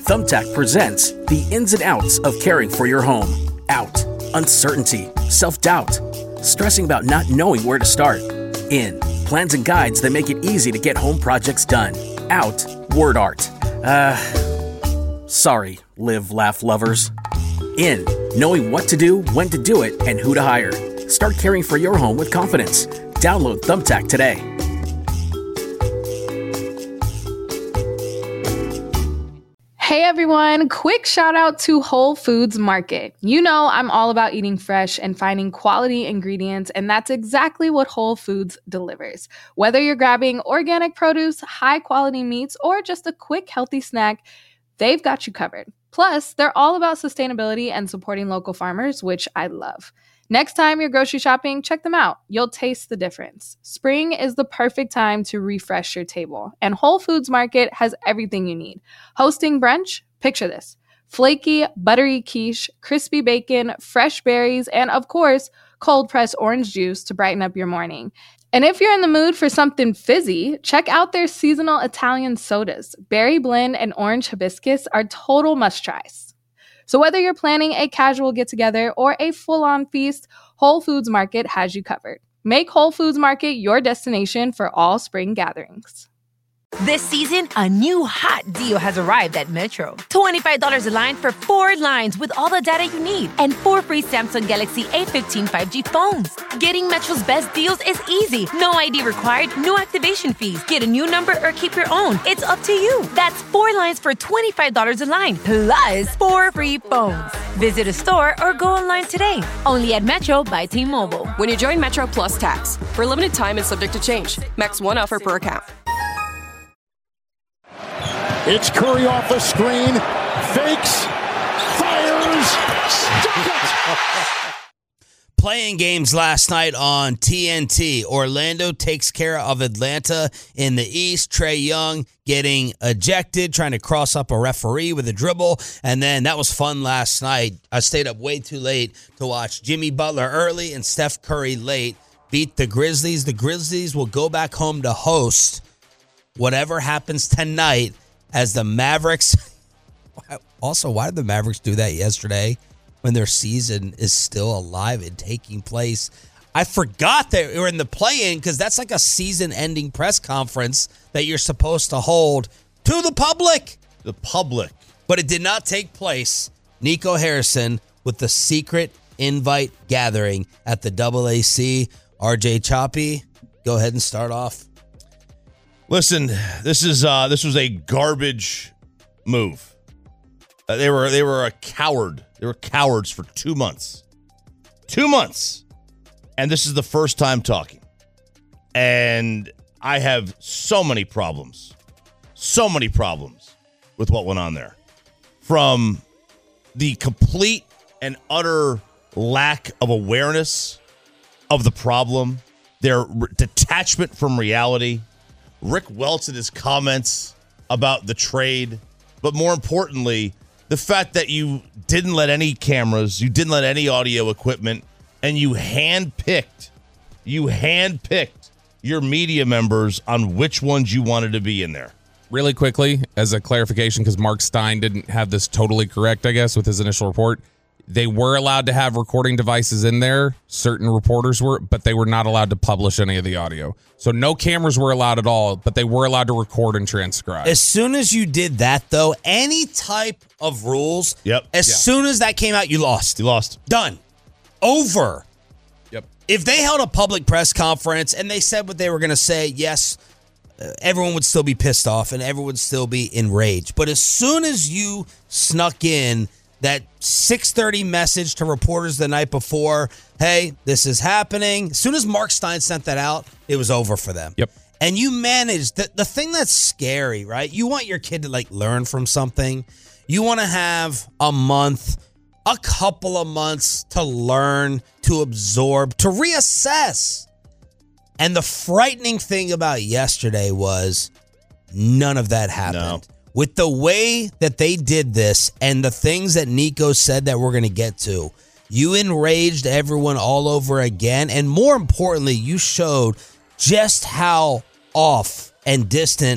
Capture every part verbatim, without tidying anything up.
Thumbtack presents the ins and outs of caring for your home. Out, uncertainty, self-doubt, stressing about not knowing where to start. In, plans and guides that make it easy to get home projects done. Out, word art. Uh, sorry, live, laugh lovers. In, knowing what to do, when to do it, and who to hire. Start caring for your home with confidence. Download Thumbtack today. Hey everyone, quick shout out to Whole Foods Market. You know I'm all about eating fresh and finding quality ingredients, and that's exactly what Whole Foods delivers. Whether you're grabbing organic produce, high quality meats, or just a quick healthy snack, they've got you covered. Plus, they're all about sustainability and supporting local farmers, which I love. Next time you're grocery shopping, check them out. You'll taste the difference. Spring is the perfect time to refresh your table, and Whole Foods Market has everything you need. Hosting brunch? Picture this. Flaky, buttery quiche, crispy bacon, fresh berries, and of course, cold-pressed orange juice to brighten up your morning. And if you're in the mood for something fizzy, check out their seasonal Italian sodas. Berry blend and orange hibiscus are total must-tries. So whether you're planning a casual get-together or a full-on feast, Whole Foods Market has you covered. Make Whole Foods Market your destination for all spring gatherings. This season, a new hot deal has arrived at Metro. twenty-five dollars a line for four lines with all the data you need and four free Samsung Galaxy A fifteen five G phones. Getting Metro's best deals is easy. No I D required, no activation fees. Get a new number or keep your own. It's up to you. That's four lines for twenty-five dollars a line, plus four free phones. Visit a store or go online today. Only at Metro by T-Mobile. When you join Metro Plus Tax, for a limited time and subject to change. Max one offer per account. It's Curry off the screen, fakes, fires, stuck it! Playing games last night on T N T. Orlando takes care of Atlanta in the East. Trae Young getting ejected, trying to cross up a referee with a dribble. And then that was fun last night. I stayed up way too late to watch Jimmy Butler early and Steph Curry late beat the Grizzlies. The Grizzlies will go back home to host whatever happens tonight as the Mavericks. Also, why did the Mavericks do that yesterday when their season is still alive and taking place? I forgot they were in the play-in because that's like a season-ending press conference that you're supposed to hold to the public. The public. But it did not take place. Nico Harrison with the secret invite gathering at the double A C. R J Choppy, go ahead and start off. Listen, this is uh, this was a garbage move. Uh, they were they were a coward. They were cowards for two months, two months, and this is the first time talking. And I have so many problems, so many problems with what went on there, from the complete and utter lack of awareness of the problem, their re- detachment from reality. Rick Welts in his comments about the trade, but more importantly, the fact that you didn't let any cameras, you didn't let any audio equipment, and you handpicked, you handpicked your media members on which ones you wanted to be in there. Really quickly, as a clarification, because Mark Stein didn't have this totally correct, I guess, with his initial report. They were allowed to have recording devices in there. Certain reporters were, but they were not allowed to publish any of the audio. So no cameras were allowed at all, but they were allowed to record and transcribe. As soon as you did that, though, any type of rules, yep. as yeah. soon as that came out, you lost. You lost. Done. Over. Yep. If they held a public press conference and they said what they were going to say, yes, uh, everyone would still be pissed off and everyone would still be enraged. But as soon as you snuck in that six thirty message to reporters the night before, hey, this is happening. As soon as Mark Stein sent that out, it was over for them. Yep. And you managed, the, the thing that's scary, right? You want your kid to, like, learn from something. You want to have a month, a couple of months to learn, to absorb, to reassess. And the frightening thing about yesterday was none of that happened. No. With the way that they did this and the things that Nico said that we're going to get to, you enraged everyone all over again. And more importantly, you showed just how off and distant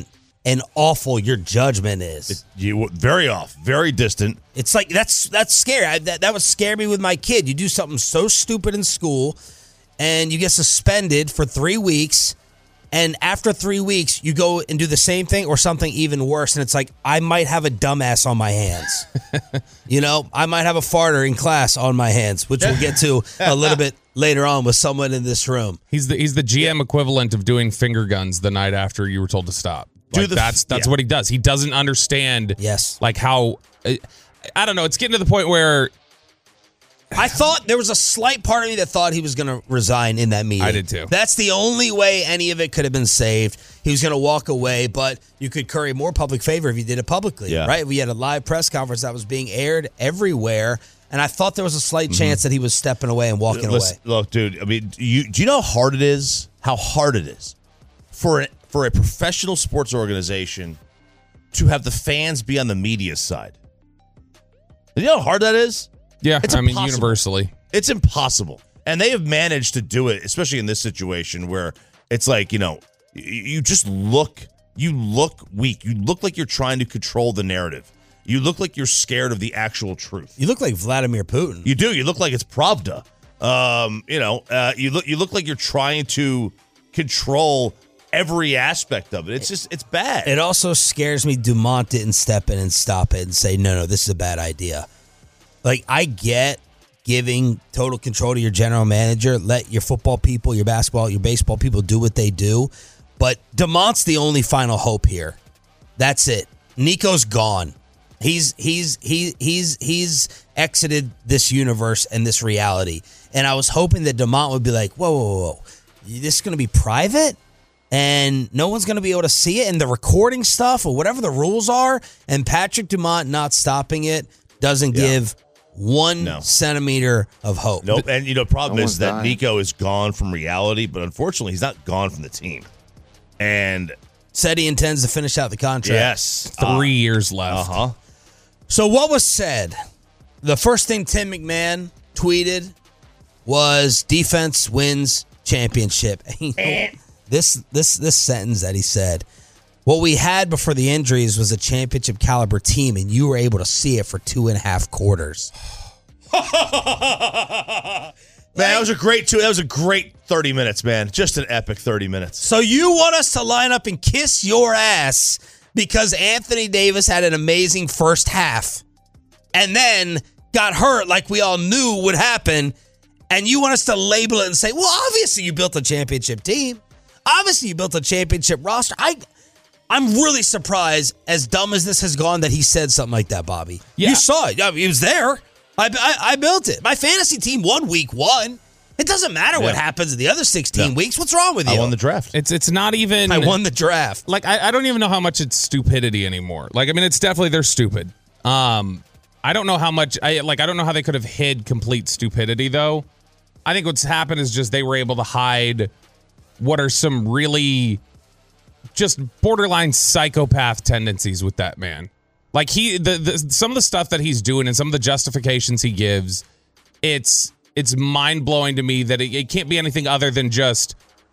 and awful your judgment is. It, you very off, very distant. It's like that's that's scary. I, that that would scare me with my kid. You do something so stupid in school, and you get suspended for three weeks. And after three weeks, you go and do the same thing or something even worse. And it's like, I might have a dumbass on my hands. You know, I might have a farter in class on my hands, which we'll get to a little bit later on with someone in this room. He's the he's the G M equivalent of doing finger guns the night after you were told to stop. Do Like the- that's that's yeah. what he does. He doesn't understand. Yes. Like how I don't know. It's getting to the point where I thought there was a slight part of me that thought he was going to resign in that meeting. I did too. That's the only way any of it could have been saved. He was going to walk away, but you could curry more public favor if you did it publicly, Yeah. right? We had a live press conference that was being aired everywhere, and I thought there was a slight Mm-hmm. chance that he was stepping away and walking Listen, away. Look, dude. I mean, you do you know how hard it is? How hard it is for a, for a professional sports organization to have the fans be on the media side. You know how hard that is? yeah, It's I mean impossible. universally. It's impossible. And they have managed to do it, especially in this situation where it's like, you know, y- you just look, you look weak. You look like you're trying to control the narrative. You look like you're scared of the actual truth. You look like Vladimir Putin. You do. You look like it's Pravda. Um, you know, uh, you look you look like you're trying to control every aspect of it. It's just, it's bad. It also scares me Dumont didn't step in and stop it and say, no, no, this is a bad idea. Like, I get giving total control to your general manager. Let your football people, your basketball, your baseball people do what they do. But Dumont's the only final hope here. That's it. Nico's gone. He's he's he he's he's exited this universe and this reality. And I was hoping that Dumont would be like, whoa, whoa, whoa, whoa. This is going to be private? And no one's going to be able to see it, and the recording stuff or whatever the rules are, and Patrick Dumont not stopping it doesn't Yeah. give one No. centimeter of hope. Nope. And, you know, the problem No is one's that dying. Nico is gone from reality, but unfortunately, he's not gone from the team. And Said he intends to finish out the contract. yes. Three years Uh left. huh. So what was said? The first thing Tim McMahon tweeted was defense wins championship. You know, this this this sentence that he said, what we had before the injuries was a championship caliber team, and you were able to see it for two and a half quarters. Man, that was a great two. That was a great thirty minutes, man. Just an epic thirty minutes. So you want us to line up and kiss your ass because Anthony Davis had an amazing first half and then got hurt like we all knew would happen, and you want us to label it and say, well, obviously you built a championship team. Obviously you built a championship roster. I, I'm really surprised, as dumb as this has gone, that he said something like that, Bobby. Yeah. You saw it. I mean, he was there. I, I, I built it. My fantasy team won week one. It doesn't matter what Yeah. happens in the other sixteen No. weeks. What's wrong with you? I won the draft. It's it's not even. I won the draft. Like I, I don't even know how much it's stupidity anymore. Like I mean, it's definitely they're stupid. Um, I don't know how much. I like. I don't know how they could have hid complete stupidity though. I think what's happened is just they were able to hide what are some really just borderline psychopath tendencies with that man. Like he, the, the some of the stuff that he's doing and some of the justifications he gives, it's it's mind blowing to me that it, it can't be anything other than just,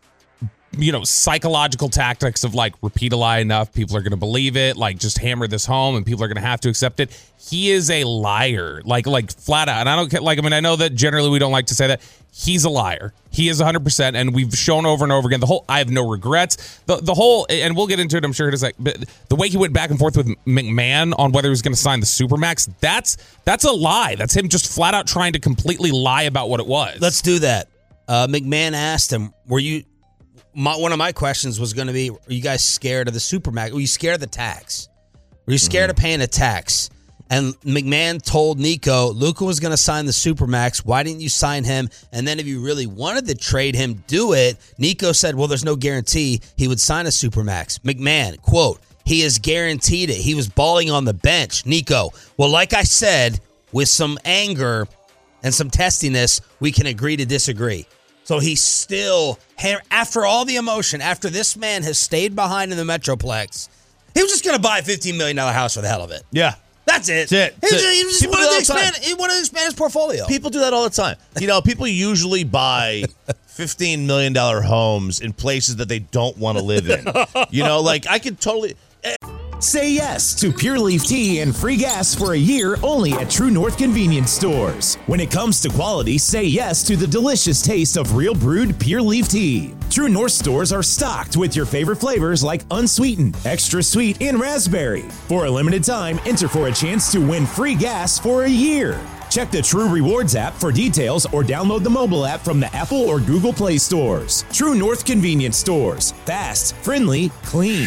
you know, psychological tactics of like repeat a lie enough, people are going to believe it, like just hammer this home and people are going to have to accept it. He is a liar, like like flat out. And I don't care, like, I mean, I know that generally we don't like to say that. He's a liar. He is one hundred percent, and we've shown over and over again the whole I have no regrets. The the whole, and we'll get into it, I'm sure, in a sec, but the way he went back and forth with McMahon on whether he was going to sign the Supermax, that's that's a lie. That's him just flat out trying to completely lie about what it was. Let's do that. Uh, McMahon asked him, were you, my, one of my questions was going to be, are you guys scared of the Supermax? Were you scared of the tax? Were you scared mm-hmm. of paying a tax? And McMahon told Nico, Luka was going to sign the Supermax. Why didn't you sign him? And then if you really wanted to trade him, do it. Nico said, well, there's no guarantee he would sign a Supermax. McMahon, quote, he has guaranteed it. He was balling on the bench. Nico, well, like I said, with some anger and some testiness, we can agree to disagree. So he's still, after all the emotion, after this man has stayed behind in the Metroplex, he was just going to buy a fifteen million dollars house for the hell of it. Yeah. That's it. That's it. He was, That's it. he was just People wanted do to that all the time. expand, he wanted to expand his portfolio. People do that all the time. You know, people usually buy fifteen million dollars homes in places that they don't want to live in. You know, like I could totally, Say yes to Pure Leaf Tea and free gas for a year only at True North Convenience Stores. When it comes to quality, say yes to the delicious taste of real brewed Pure Leaf Tea. True North stores are stocked with your favorite flavors like unsweetened, extra sweet, and raspberry. For a limited time, enter for a chance to win free gas for a year. Check the True Rewards app for details or download the mobile app from the Apple or Google Play stores. True North Convenience Stores. Fast, friendly, clean.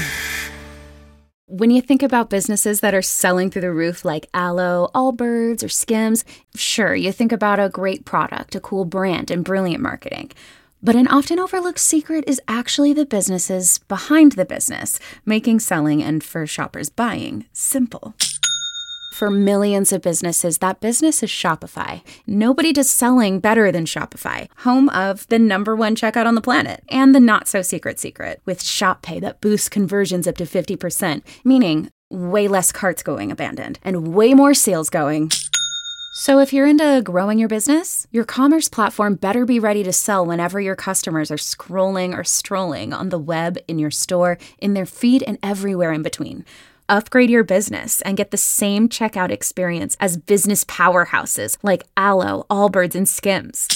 When you think about businesses that are selling through the roof like Aloe, Allbirds, or Skims, sure, you think about a great product, a cool brand, and brilliant marketing. But an often overlooked secret is actually the businesses behind the business, making selling and, for shoppers, buying simple. For millions of businesses, that business is Shopify. Nobody does selling better than Shopify, home of the number one checkout on the planet, and the not-so-secret secret, with Shop Pay that boosts conversions up to fifty percent, meaning way less carts going abandoned, and way more sales going. So if you're into growing your business, your commerce platform better be ready to sell whenever your customers are scrolling or strolling on the web, in your store, in their feed, and everywhere in between. Upgrade your business and get the same checkout experience as business powerhouses like Aloe, Allbirds, and Skims.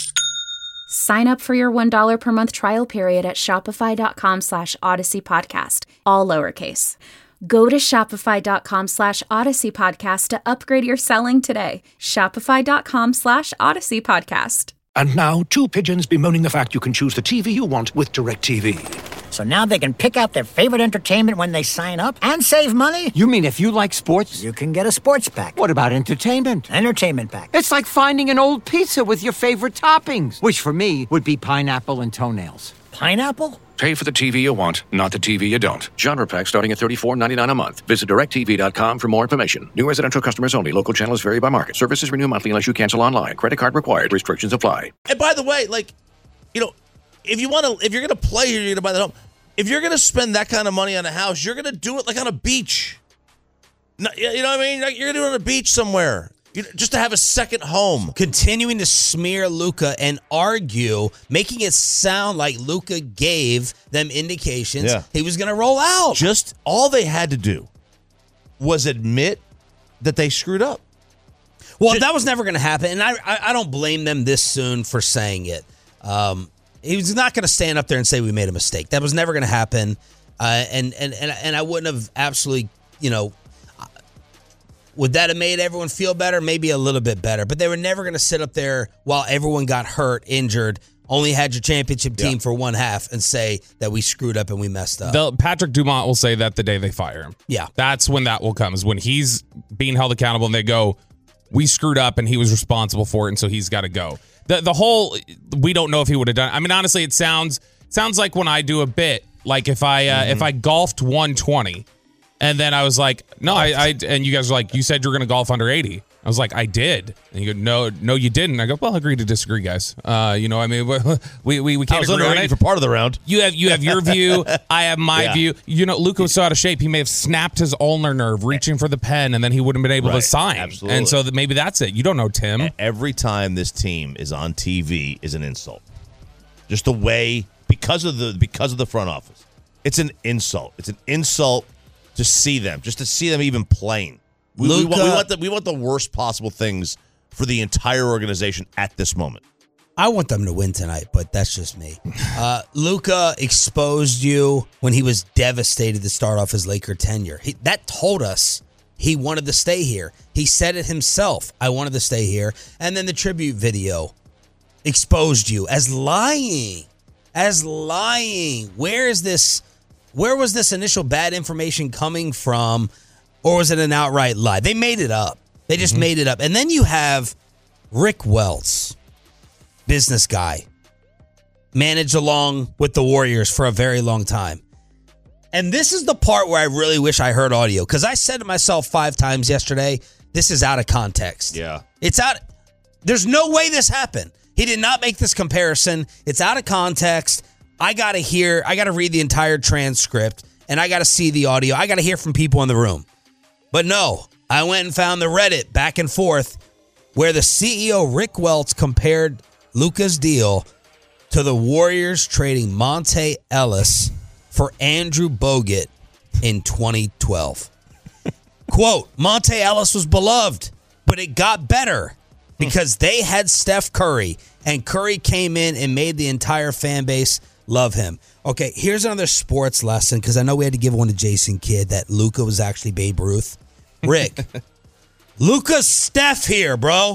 Sign up for your one dollar per month trial period at shopify.com slash Odyssey Podcast, all lowercase. Go to shopify.com slash Odyssey Podcast to upgrade your selling today. Shopify.com slash Odyssey Podcast. And now, two pigeons bemoaning the fact you can choose the T V you want with DirecTV. So now they can pick out their favorite entertainment when they sign up and save money? You mean if you like sports? You can get a sports pack. What about entertainment? Entertainment pack. It's like finding an old pizza with your favorite toppings, which for me would be pineapple and toenails. Pineapple? Pay for the T V you want, not the T V you don't. Genre pack starting at thirty-four ninety-nine a month. Visit direct T V dot com for more information. New residential customers only. Local channels vary by market. Services renew monthly unless you cancel online. Credit card required. Restrictions apply. And by the way, like, you know, if you want to, if you're going to play here, you're going to buy that home. If you're going to spend that kind of money on a house, you're going to do it like on a beach. No, you know what I mean? Like, you're going to do it on a beach somewhere. You know, just to have a second home. Continuing to smear Luka and argue, making it sound like Luka gave them indications Yeah. he was going to roll out. Just all they had to do was admit that they screwed up. Well, that was never going to happen, and I, I I don't blame them this soon for saying it. Um, he was not going to stand up there and say we made a mistake. That was never going to happen, uh, and and and and I wouldn't have absolutely, you know. Would that have made everyone feel better? Maybe a little bit better. But they were never going to sit up there while everyone got hurt, injured, only had your championship team yeah. for one half and say that we screwed up and we messed up. The, Patrick Dumont will say that the day they fire him. Yeah. That's when that will come, is when he's being held accountable and they go, we screwed up and he was responsible for it, and so he's got to go. The the whole, we don't know if he would have done it. I mean, honestly, it sounds sounds like when I do a bit, like if I uh, mm-hmm. if I golfed one twenty, and then I was like, no, I, I and you guys were like, you said you're going to golf under eighty. I was like, I did. And you go, no, no, you didn't. I go, well, agree to disagree, guys. Uh, you know, I mean, we we, we can't I was agree on under eighty it. for part of the round. You have you have your view. I have my yeah. view. You know, Luka was so out of shape. He may have snapped his ulnar nerve reaching for the pen, and then he wouldn't have been able right. to sign. Absolutely. And so that maybe that's it. You don't know, Tim. Every time this team is on T V is an insult. Just the way, because of the because of the front office, it's an insult. It's an insult to see them, just to see them even playing. We, we, want, we, want the, we want the worst possible things for the entire organization at this moment. I want them to win tonight, but that's just me. Uh, Luka exposed you when he was devastated to start off his Laker tenure. He, that told us he wanted to stay here. He said it himself. I wanted to stay here. And then the tribute video exposed you as lying, as lying. Where is this? Where was this initial bad information coming from? Or was it an outright lie? They made it up. They just mm-hmm. made it up. And then you have Rick Welts, business guy, managed along with the Warriors for a very long time. And this is the part where I really wish I heard audio, because I said to myself five times yesterday, this is out of context. Yeah. It's out. There's no way this happened. He did not make this comparison. It's out of context. I got to hear, I got to read the entire transcript, and I got to see the audio. I got to hear from people in the room. But no, I went and found the Reddit back and forth where the C E O, Rick Welts, compared Luka's deal to the Warriors trading Monte Ellis for Andrew Bogut in twenty twelve. Quote, Monte Ellis was beloved, but it got better because they had Steph Curry, and Curry came in and made the entire fan base love him. Okay, here's another sports lesson, because I know we had to give one to Jason Kidd that Luka was actually Babe Ruth. Rick, Luka's Steph here, bro.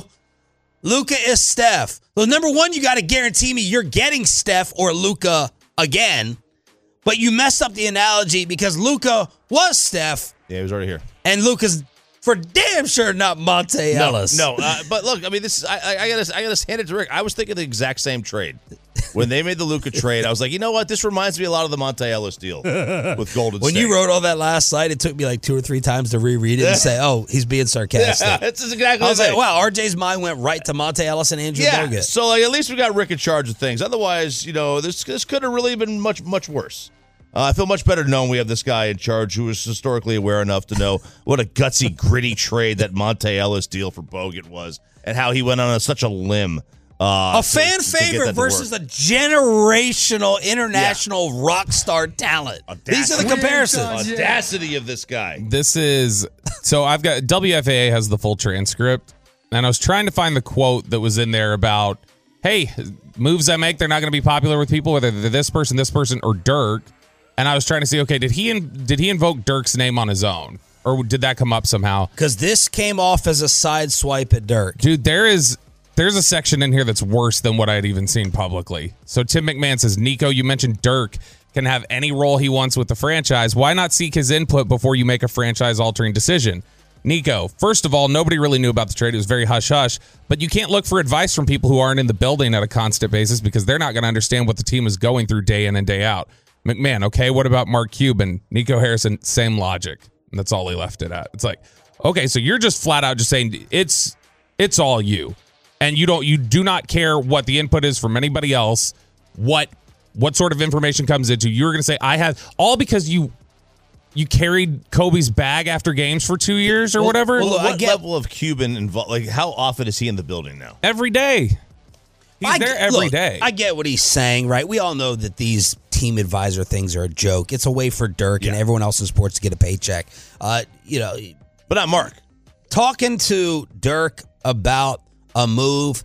Luka is Steph. Well, number one, you got to guarantee me you're getting Steph or Luka again, but you messed up the analogy because Luka was Steph. Yeah, he was already here. And Luka's for damn sure not Monte Ellis. No, no uh, but look, I mean, this is, I, I, I got to I got to hand it to Rick. I was thinking the exact same trade. When they made the Luka trade, I was like, you know what? This reminds me a lot of the Monte Ellis deal with Golden when State. When you wrote all that last night, it took me like two or three times to reread it and say, oh, he's being sarcastic. Yeah, that's exactly I was the like, wow, R J's mind went right to Monte Ellis and Andrew yeah, Bogut. So like, at least we got Rick in charge of things. Otherwise, you know, this this could have really been much, much worse. Uh, I feel much better knowing we have this guy in charge who is historically aware enough to know what a gutsy, gritty trade that Monte Ellis deal for Bogut was and how he went on a, such a limb. Uh, a fan to, to favorite versus a generational, international yeah. rock star talent. Audacity. These are the comparisons. Audacity of this guy. This is, so I've got, W F A A has the full transcript, and I was trying to find the quote that was in there about, hey, moves I make, they're not going to be popular with people, whether they're this person, this person, or Dirk. And I was trying to see, okay, did he in, did he invoke Dirk's name on his own? Or did that come up somehow? Because this came off as a side swipe at Dirk. Dude, there is there's a section in here that's worse than what I had even seen publicly. So Tim McMahon says, Nico, you mentioned Dirk can have any role he wants with the franchise. Why not seek his input before you make a franchise-altering decision? Nico, first of all, nobody really knew about the trade. It was very hush-hush. But you can't look for advice from people who aren't in the building at a constant basis because they're not going to understand what the team is going through day in and day out. McMahon, okay, what about Mark Cuban? Nico Harrison, same logic. And that's all he left it at. It's like, okay, so you're just flat out just saying it's it's all you. And you don't you do not care what the input is from anybody else, what what sort of information comes into. You're gonna say, I have all because you you carried Kobe's bag after games for two years or well, whatever. Well, what I get, level of Cuban involved? Like, how often is he in the building now? Every day. He's I, there every look, day. I get what he's saying, right? We all know that these team advisor things are a joke. It's a way for Dirk yeah. and everyone else in sports to get a paycheck. Uh, you know, but not Mark. Talking to Dirk about a move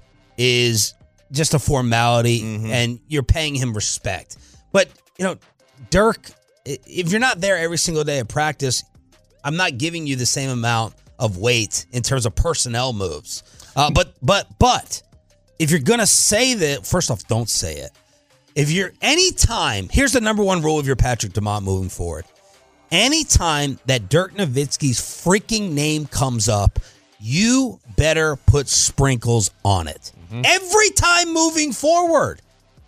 is just a formality, mm-hmm. and you're paying him respect. But, you know, Dirk, if you're not there every single day at practice, I'm not giving you the same amount of weight in terms of personnel moves. Uh, but, but, but... If you're going to say that, first off, don't say it. If you're anytime, here's the number one rule of your Patrick DeMont moving forward. Anytime that Dirk Nowitzki's freaking name comes up, you better put sprinkles on it. Mm-hmm. Every time moving forward.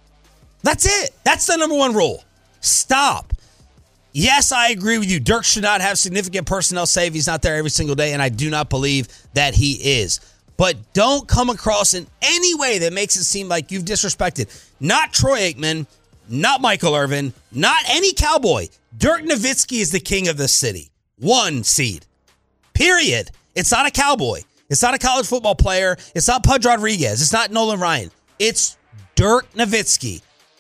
That's it. That's the number one rule. Stop. Yes, I agree with you. Dirk should not have significant personnel say if he's not there every single day, and I do not believe that he is. But don't come across in any way that makes it seem like you've disrespected not Troy Aikman, not Michael Irvin, not any Cowboy. Dirk Nowitzki is the king of this city. One seed. Period. It's not a Cowboy. It's not a college football player. It's not Pudge Rodriguez. It's not Nolan Ryan. It's Dirk Nowitzki.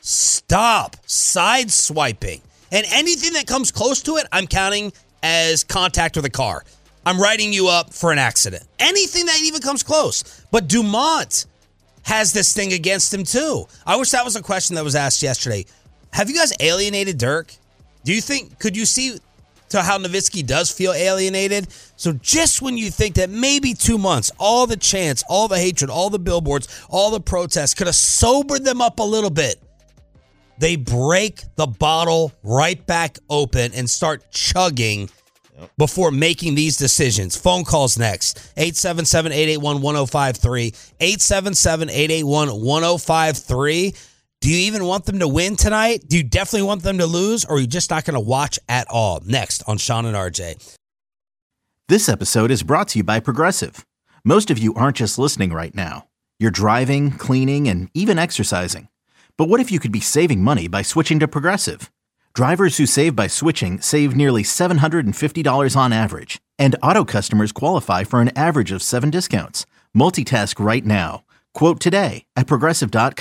Stop side swiping. And anything that comes close to it, I'm counting as contact with a car. I'm writing you up for an accident. Anything that even comes close. But Dumont has this thing against him too. I wish that was a question that was asked yesterday. Have you guys alienated Dirk? Do you think, could you see to how Nowitzki does feel alienated? So just when you think that maybe two months, all the chants, all the hatred, all the billboards, all the protests could have sobered them up a little bit, they break the bottle right back open and start chugging before making these decisions. Phone calls next. eight seven seven, eight eight one, one oh five three. eight seven seven, eight eight one, one oh five three. Do you even want them to win tonight? Do you definitely want them to lose? Or are you just not going to watch at all? Next on Sean and R J. This episode is brought to you by Progressive. Most of you aren't just listening right now. You're driving, cleaning, and even exercising. But what if you could be saving money by switching to Progressive? Drivers who save by switching save nearly seven hundred fifty dollars on average, and auto customers qualify for an average of seven discounts. Multitask right now. Quote today at Progressive dot com.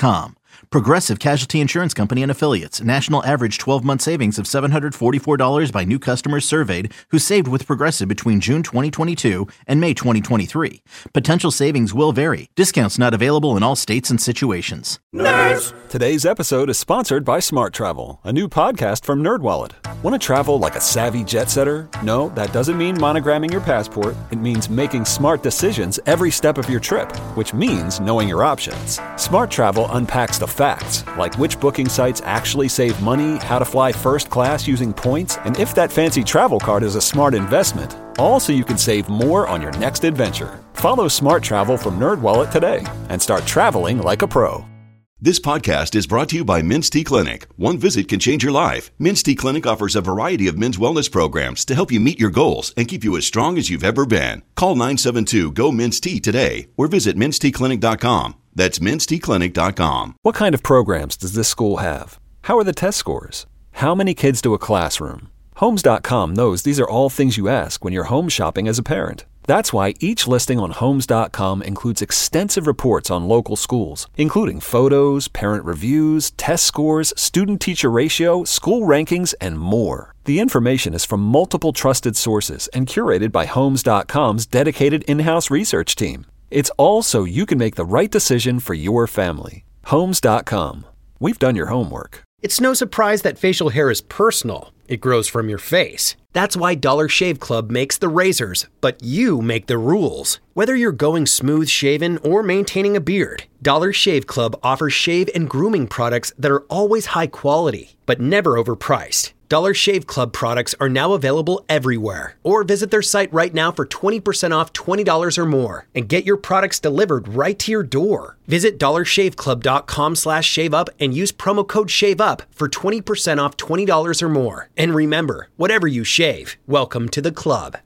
Progressive Casualty Insurance Company and Affiliates. National average twelve-month savings of seven hundred forty-four dollars by new customers surveyed who saved with Progressive between June twenty twenty-two and May twenty twenty-three. Potential savings will vary. Discounts not available in all states and situations. Nerds! Today's episode is sponsored by Smart Travel, a new podcast from NerdWallet. Want to travel like a savvy jet setter? No, that doesn't mean monogramming your passport. It means making smart decisions every step of your trip, which means knowing your options. Smart Travel unpacks the facts, like which booking sites actually save money, how to fly first class using points, and if that fancy travel card is a smart investment. All so you can save more on your next adventure. Follow Smart Travel from NerdWallet today and start traveling like a pro. This podcast is brought to you by Men's T Clinic. One visit can change your life. Men's T Clinic offers a variety of men's wellness programs to help you meet your goals and keep you as strong as you've ever been. Call nine seven two, G O, Men's T today or visit mens t clinic dot com. That's mens t clinic dot com. What kind of programs does this school have? How are the test scores? How many kids do a classroom? Homes dot com knows these are all things you ask when you're home shopping as a parent. That's why each listing on Homes dot com includes extensive reports on local schools, including photos, parent reviews, test scores, student-teacher ratio, school rankings, and more. The information is from multiple trusted sources and curated by Homes dot com's dedicated in-house research team. It's all so you can make the right decision for your family. Homes dot com. We've done your homework. It's no surprise that facial hair is personal. It grows from your face. That's why Dollar Shave Club makes the razors, but you make the rules. Whether you're going smooth shaven or maintaining a beard, Dollar Shave Club offers shave and grooming products that are always high quality, but never overpriced. Dollar Shave Club products are now available everywhere. Or visit their site right now for twenty percent off twenty dollars or more and get your products delivered right to your door. Visit dollar shave club dot com slash shave up and use promo code SHAVEUP for twenty percent off twenty dollars or more. And remember, whatever you shave, welcome to the club.